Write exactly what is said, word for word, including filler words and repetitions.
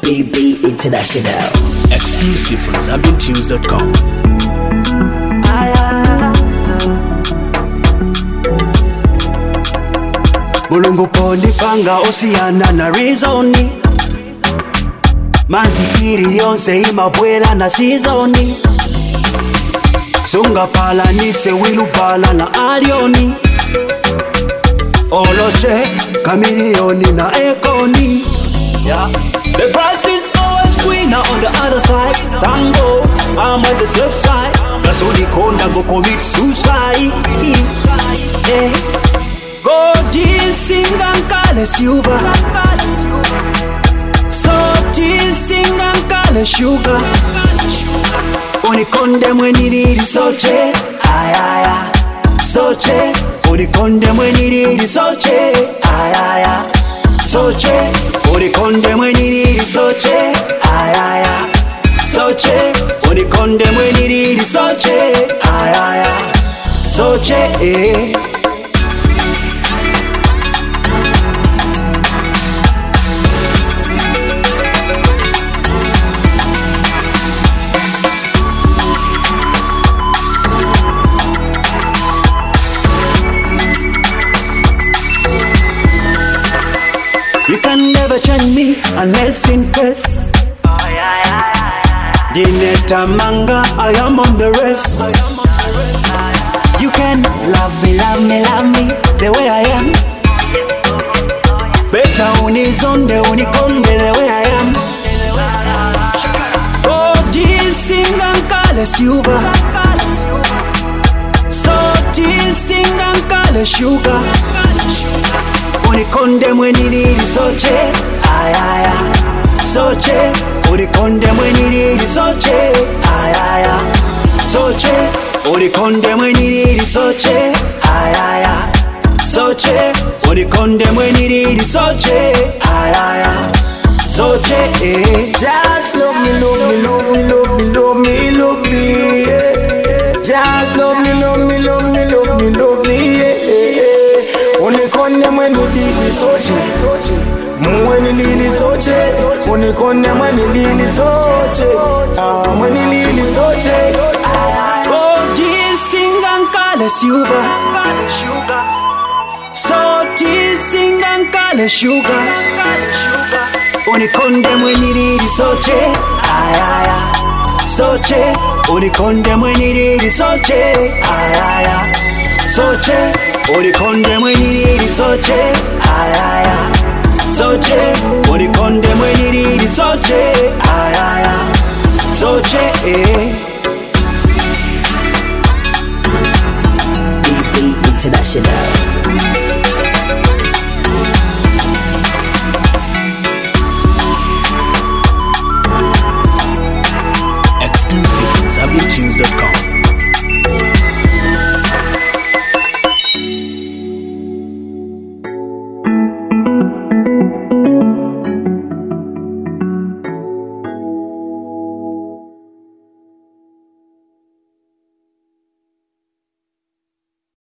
E B International. Exclusive from Zambian Tunes dot com. Mulungu poni panga osiyana na reasoni. Mandikiri yonse imabwela na seasoni. Sunga pala nise wilu pala na alioni. Oloche kamilioni na ekoni. Yeah. The grass is always greener on the other side. Tango, I'm on the safe side. That's only konda go commit suicide. Yeah. Go jinsinga nkale siuba. So jinsinga nkale sugar. Unikonde mweniriri soche. Ayaya. Soche. Unikonde mweniriri soche. Ayaya. Soche. Unikonde mweniriri soche. Ayaya. Soche. Unikonde mweniriri soche. Ayaya. Soche. Eh. You can never change me unless in peace. Dineta manga, I am on the rest. You can love me, love me, love me the way I am. Better unizonde, unikonde the way I am. Oh, jinsinga nkale siuba. So jinsinga nkale sugar. Unikonde mweniriri soche. Ayaya. Soche. Unikonde mweniriri soche. Ayaya. Soche. Unikonde mweniriri soche. Ayaya. Soche. Unikonde mweniriri soche. Ayaya. Soche. Eh. Just love me, love me, love me, love me, love me, love me, yeah. Just love me, love me, love me, love me, love me, yeah. Unikonde mweniriri soche. Mwenilili soche. Unikonde mwenilili soche. Ah, mwenilili soche. Oh, jinsinga nkale siuba. So jinsinga nkale sugar. Unikonde mweniriri soche. Ayaya. Soche. Unikonde mweniriri soche. Ayaya. Soche. Unikonde mweniriri soche. Ayaya. Soche. Unikonde mweniriri soche. Ayaya. Soche. Eh. E B International.